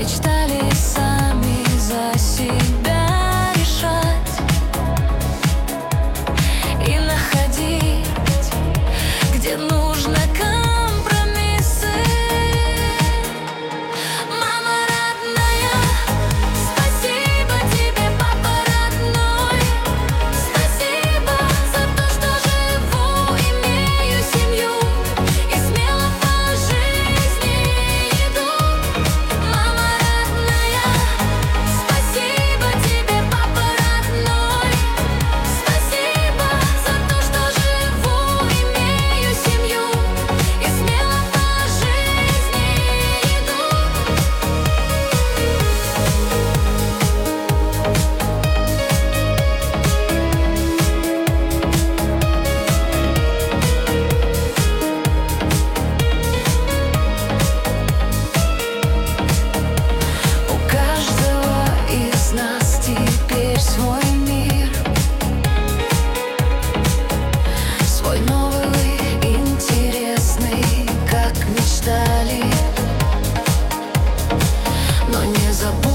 мечтали сами за себя решать и находить, где нужно компромиссы. Мама родная, спасибо тебе, папа родной. Спасибо за то, что живу, имею семью и смело по жизни иду. Мама родная, спасибо тебе, папа родной. Спасибо за то, что живу, имею семью и смело по жизни иду. У каждого из нас теперь свой мир, свой новый, интересный, как мечтали. Но не забудь